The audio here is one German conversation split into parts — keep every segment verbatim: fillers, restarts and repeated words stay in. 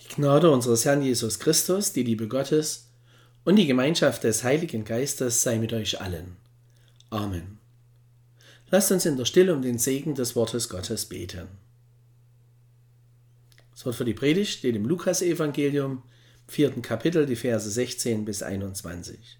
Die Gnade unseres Herrn Jesus Christus, die Liebe Gottes und die Gemeinschaft des Heiligen Geistes sei mit euch allen. Amen. Lasst uns in der Stille um den Segen des Wortes Gottes beten. Das Wort für die Predigt steht im Lukas-Evangelium, vierten Kapitel, die Verse sechzehn bis einundzwanzig.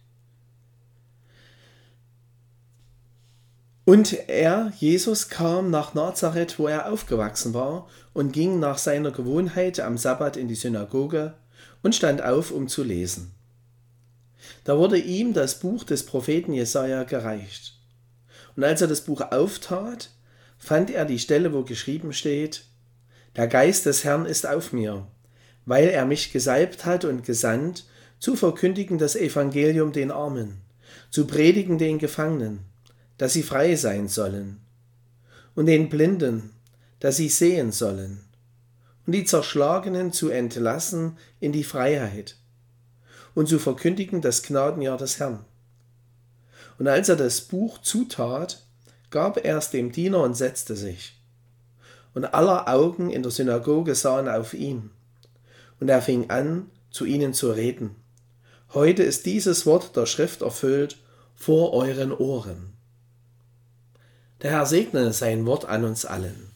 Und er, Jesus, kam nach Nazareth, wo er aufgewachsen war, und ging nach seiner Gewohnheit am Sabbat in die Synagoge und stand auf, um zu lesen. Da wurde ihm das Buch des Propheten Jesaja gereicht. Und als er das Buch auftat, fand er die Stelle, wo geschrieben steht: Der Geist des Herrn ist auf mir, weil er mich gesalbt hat und gesandt, zu verkündigen das Evangelium den Armen, zu predigen den Gefangenen, dass sie frei sein sollen, und den Blinden, dass sie sehen sollen, und die Zerschlagenen zu entlassen in die Freiheit, und zu verkündigen das Gnadenjahr des Herrn. Und als er das Buch zutat, gab er es dem Diener und setzte sich. Und aller Augen in der Synagoge sahen auf ihn. Und er fing an, zu ihnen zu reden: Heute ist dieses Wort der Schrift erfüllt vor euren Ohren. Der Herr segne sein Wort an uns allen.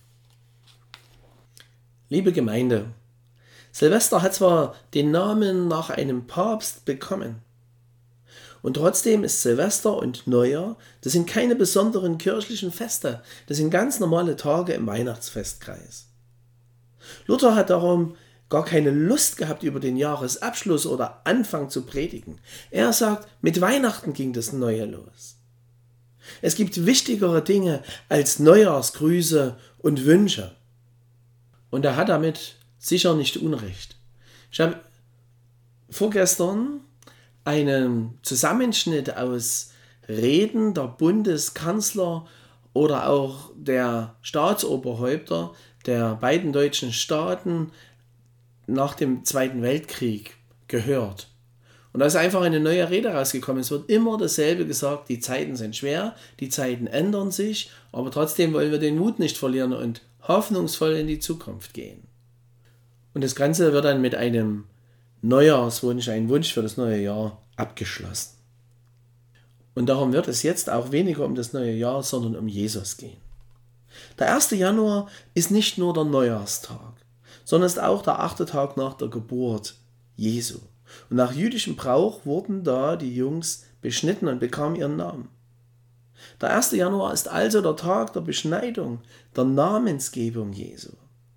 Liebe Gemeinde, Silvester hat zwar den Namen nach einem Papst bekommen, und trotzdem ist Silvester und Neujahr, das sind keine besonderen kirchlichen Feste, das sind ganz normale Tage im Weihnachtsfestkreis. Luther hat darum gar keine Lust gehabt, über den Jahresabschluss oder Anfang zu predigen. Er sagt, mit Weihnachten ging das Neue los. Es gibt wichtigere Dinge als Neujahrsgrüße und Wünsche. Und er hat damit sicher nicht Unrecht. Ich habe vorgestern einen Zusammenschnitt aus Reden der Bundeskanzler oder auch der Staatsoberhäupter der beiden deutschen Staaten nach dem Zweiten Weltkrieg gehört. Und da ist einfach eine neue Rede rausgekommen. Es wird immer dasselbe gesagt: Die Zeiten sind schwer, die Zeiten ändern sich, aber trotzdem wollen wir den Mut nicht verlieren und hoffnungsvoll in die Zukunft gehen. Und das Ganze wird dann mit einem Neujahrswunsch, ein Wunsch für das neue Jahr, abgeschlossen. Und darum wird es jetzt auch weniger um das neue Jahr, sondern um Jesus gehen. Der erste Januar ist nicht nur der Neujahrstag, sondern ist auch der achte Tag nach der Geburt Jesu. Und nach jüdischem Brauch wurden da die Jungs beschnitten und bekamen ihren Namen. Der erste Januar ist also der Tag der Beschneidung, der Namensgebung Jesu.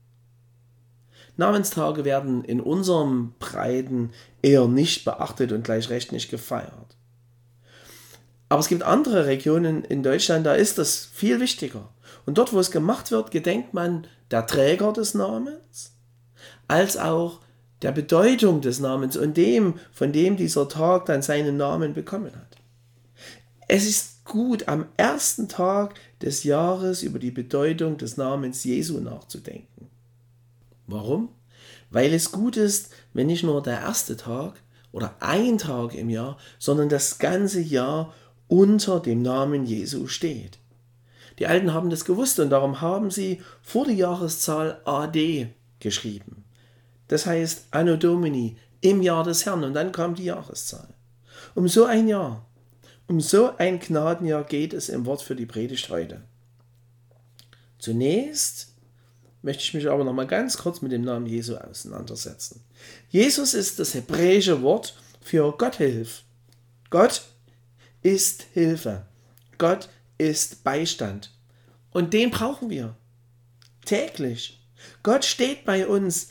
Namenstage werden in unserem Breiten eher nicht beachtet und gleich recht nicht gefeiert. Aber es gibt andere Regionen in Deutschland, da ist das viel wichtiger. Und dort, wo es gemacht wird, gedenkt man der Träger des Namens, als auch der Bedeutung des Namens und dem, von dem dieser Tag dann seinen Namen bekommen hat. Es ist gut, am ersten Tag des Jahres über die Bedeutung des Namens Jesu nachzudenken. Warum? Weil es gut ist, wenn nicht nur der erste Tag oder ein Tag im Jahr, sondern das ganze Jahr unter dem Namen Jesu steht. Die Alten haben das gewusst und darum haben sie vor die Jahreszahl A D geschrieben. Das heißt Anno Domini, im Jahr des Herrn, und dann kam die Jahreszahl. Um so ein Jahr, um so ein Gnadenjahr geht es im Wort für die Predigt heute. Zunächst möchte ich mich aber noch mal ganz kurz mit dem Namen Jesu auseinandersetzen. Jesus ist das hebräische Wort für Gott hilft. Gott ist Hilfe. Gott ist Beistand. Und den brauchen wir täglich. Gott steht bei uns.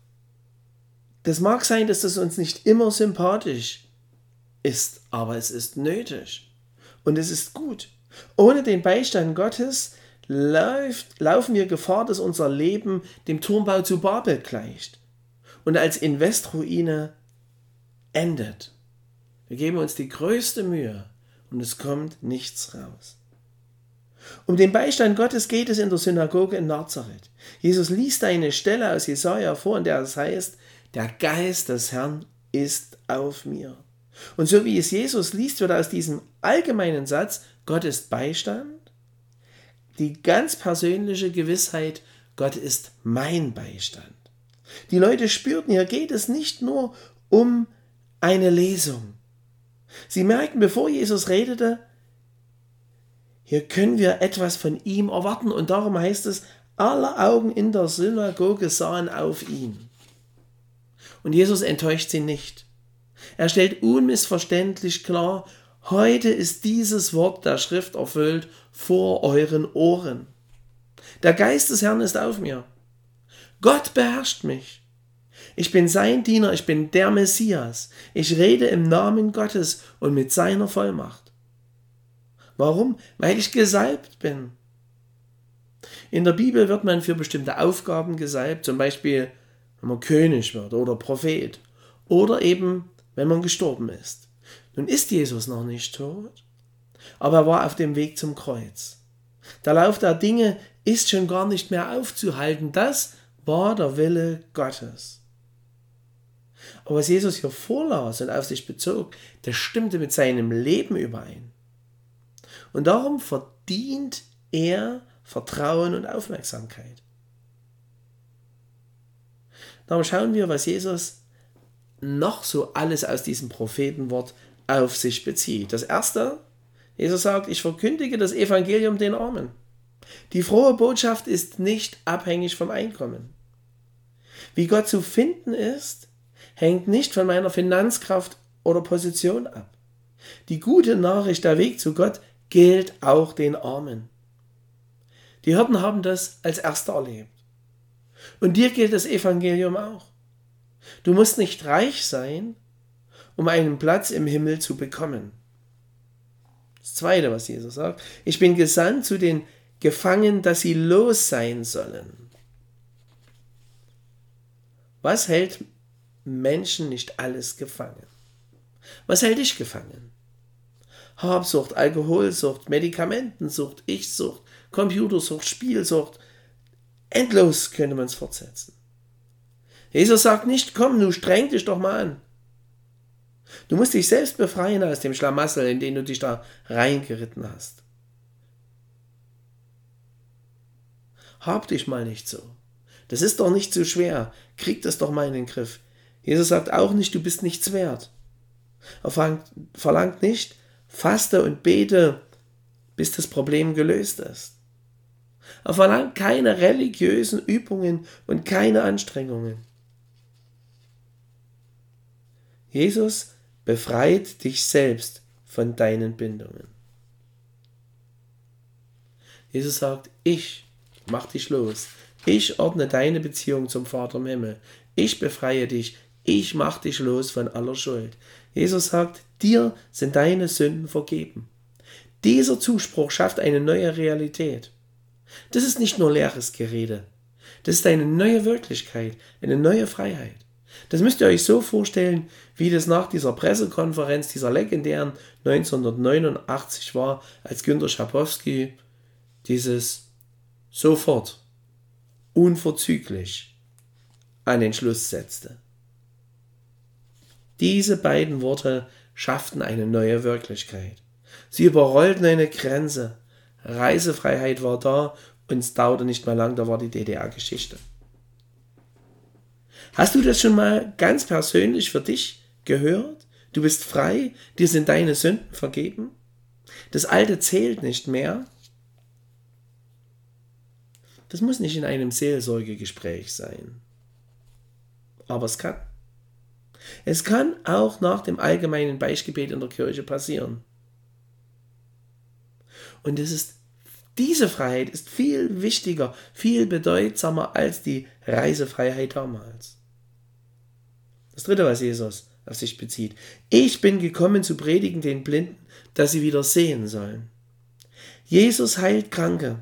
Das mag sein, dass das uns nicht immer sympathisch ist, aber es ist nötig. Und es ist gut. Ohne den Beistand Gottes läuft, laufen wir Gefahr, dass unser Leben dem Turmbau zu Babel gleicht und als Investroine endet. Wir geben uns die größte Mühe und es kommt nichts raus. Um den Beistand Gottes geht es in der Synagoge in Nazareth. Jesus liest eine Stelle aus Jesaja vor, in der es heißt: Der Geist des Herrn ist auf mir. Und so wie es Jesus liest, wird aus diesem allgemeinen Satz, Gott ist Beistand, die ganz persönliche Gewissheit, Gott ist mein Beistand. Die Leute spürten, hier geht es nicht nur um eine Lesung. Sie merkten, bevor Jesus redete, hier können wir etwas von ihm erwarten. Und darum heißt es, alle Augen in der Synagoge sahen auf ihn. Und Jesus enttäuscht sie nicht. Er stellt unmissverständlich klar, heute ist dieses Wort der Schrift erfüllt vor euren Ohren. Der Geist des Herrn ist auf mir. Gott beherrscht mich. Ich bin sein Diener, ich bin der Messias. Ich rede im Namen Gottes und mit seiner Vollmacht. Warum? Weil ich gesalbt bin. In der Bibel wird man für bestimmte Aufgaben gesalbt, zum Beispiel, wenn man König wird oder Prophet oder eben, wenn man gestorben ist. Nun ist Jesus noch nicht tot, aber er war auf dem Weg zum Kreuz. Der Lauf der Dinge ist schon gar nicht mehr aufzuhalten. Das war der Wille Gottes. Aber was Jesus hier vorlas und auf sich bezog, das stimmte mit seinem Leben überein. Und darum verdient er Vertrauen und Aufmerksamkeit. Darum schauen wir, was Jesus noch so alles aus diesem Prophetenwort auf sich bezieht. Das erste, Jesus sagt, ich verkündige das Evangelium den Armen. Die frohe Botschaft ist nicht abhängig vom Einkommen. Wie Gott zu finden ist, hängt nicht von meiner Finanzkraft oder Position ab. Die gute Nachricht, der Weg zu Gott, gilt auch den Armen. Die Hirten haben das als Erste erlebt. Und dir gilt das Evangelium auch. Du musst nicht reich sein, um einen Platz im Himmel zu bekommen. Das Zweite, was Jesus sagt, ich bin gesandt zu den Gefangenen, dass sie los sein sollen. Was hält Menschen nicht alles gefangen? Was hält dich gefangen? Habsucht, Alkoholsucht, Medikamentensucht, Ich-Sucht, Computersucht, Spielsucht. Endlos könnte man es fortsetzen. Jesus sagt nicht, komm, du streng dich doch mal an. Du musst dich selbst befreien aus dem Schlamassel, in den du dich da reingeritten hast. Hab dich mal nicht so. Das ist doch nicht so schwer. Krieg das doch mal in den Griff. Jesus sagt auch nicht, du bist nichts wert. Er verlangt, verlangt nicht, faste und bete, bis das Problem gelöst ist. Er verlangt keine religiösen Übungen und keine Anstrengungen. Jesus befreit dich selbst von deinen Bindungen. Jesus sagt, ich mach dich los. Ich ordne deine Beziehung zum Vater im Himmel. Ich befreie dich. Ich mach dich los von aller Schuld. Jesus sagt, dir sind deine Sünden vergeben. Dieser Zuspruch schafft eine neue Realität. Das ist nicht nur leeres Gerede. Das ist eine neue Wirklichkeit, eine neue Freiheit. Das müsst ihr euch so vorstellen, wie das nach dieser Pressekonferenz, dieser legendären neunzehnhundertneunundachtzig war, als Günter Schabowski dieses sofort, unverzüglich an den Schluss setzte. Diese beiden Worte schafften eine neue Wirklichkeit. Sie überrollten eine Grenze. Reisefreiheit war da und es dauerte nicht mehr lang, da war die D D R-Geschichte. Hast du das schon mal ganz persönlich für dich gehört? Du bist frei, dir sind deine Sünden vergeben? Das Alte zählt nicht mehr. Das muss nicht in einem Seelsorgegespräch sein. Aber es kann. Es kann auch nach dem allgemeinen Beichtgebet in der Kirche passieren. Und es ist, diese Freiheit ist viel wichtiger, viel bedeutsamer als die Reisefreiheit damals. Das dritte, was Jesus auf sich bezieht. Ich bin gekommen zu predigen den Blinden, dass sie wieder sehen sollen. Jesus heilt Kranke.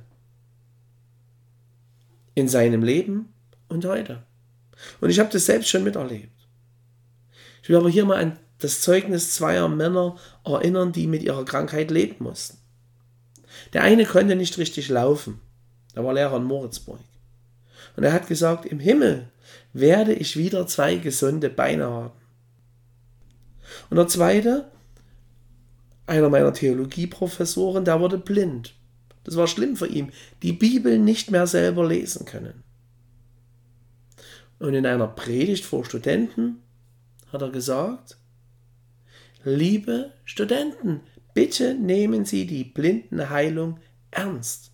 In seinem Leben und heute. Und ich habe das selbst schon miterlebt. Ich will aber hier mal an das Zeugnis zweier Männer erinnern, die mit ihrer Krankheit leben mussten. Der eine konnte nicht richtig laufen. Er war Lehrer in Moritzburg. Und er hat gesagt, im Himmel werde ich wieder zwei gesunde Beine haben. Und der zweite, einer meiner Theologieprofessoren, der wurde blind. Das war schlimm für ihn. Die Bibel nicht mehr selber lesen können. Und in einer Predigt vor Studenten hat er gesagt: Liebe Studenten, bitte nehmen Sie die Blindenheilung ernst.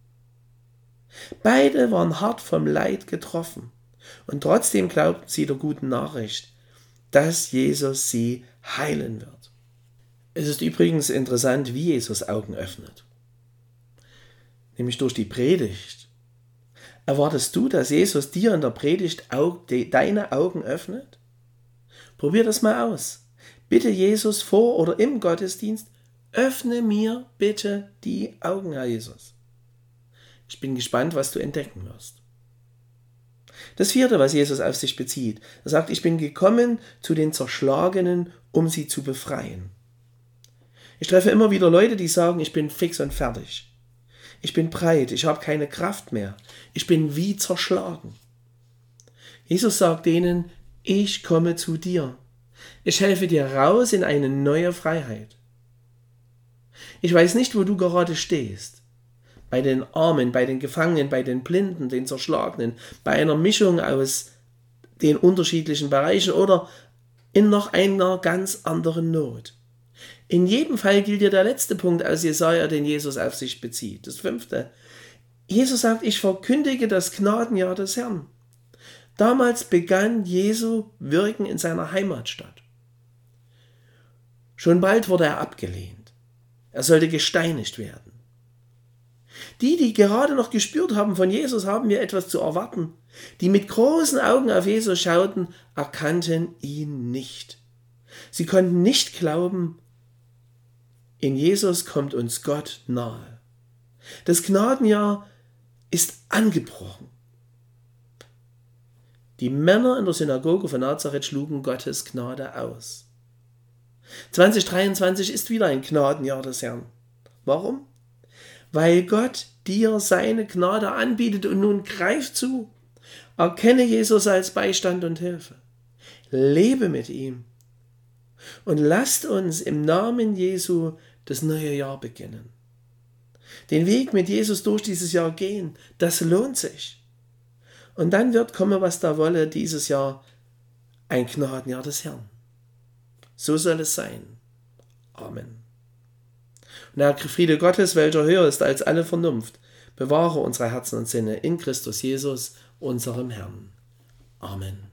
Beide waren hart vom Leid getroffen und trotzdem glaubten sie der guten Nachricht, dass Jesus sie heilen wird. Es ist übrigens interessant, wie Jesus Augen öffnet. Nämlich durch die Predigt. Erwartest du, dass Jesus dir in der Predigt deine Augen öffnet? Probier das mal aus. Bitte Jesus vor oder im Gottesdienst, öffne mir bitte die Augen, Herr Jesus. Ich bin gespannt, was du entdecken wirst. Das vierte, was Jesus auf sich bezieht, er sagt, ich bin gekommen zu den Zerschlagenen, um sie zu befreien. Ich treffe immer wieder Leute, die sagen, ich bin fix und fertig. Ich bin breit, ich habe keine Kraft mehr. Ich bin wie zerschlagen. Jesus sagt denen, ich komme zu dir. Ich helfe dir raus in eine neue Freiheit. Ich weiß nicht, wo du gerade stehst. Bei den Armen, bei den Gefangenen, bei den Blinden, den Zerschlagenen, bei einer Mischung aus den unterschiedlichen Bereichen oder in noch einer ganz anderen Not. In jedem Fall gilt dir der letzte Punkt aus Jesaja, den Jesus auf sich bezieht. Das fünfte. Jesus sagt, ich verkündige das Gnadenjahr des Herrn. Damals begann Jesu Wirken in seiner Heimatstadt. Schon bald wurde er abgelehnt. Er sollte gesteinigt werden. Die, die gerade noch gespürt haben, von Jesus haben wir etwas zu erwarten, die mit großen Augen auf Jesus schauten, erkannten ihn nicht. Sie konnten nicht glauben, in Jesus kommt uns Gott nahe. Das Gnadenjahr ist angebrochen. Die Männer in der Synagoge von Nazareth schlugen Gottes Gnade aus. zwanzig dreiundzwanzig ist wieder ein Gnadenjahr des Herrn. Warum? Weil Gott dir seine Gnade anbietet und nun greif zu. Erkenne Jesus als Beistand und Hilfe. Lebe mit ihm. Und lasst uns im Namen Jesu das neue Jahr beginnen. Den Weg mit Jesus durch dieses Jahr gehen, das lohnt sich. Und dann wird komme, was da wolle, dieses Jahr ein Gnadenjahr des Herrn. So soll es sein. Amen. Und der Friede Gottes, welcher höher ist als alle Vernunft, bewahre unsere Herzen und Sinne in Christus Jesus, unserem Herrn. Amen.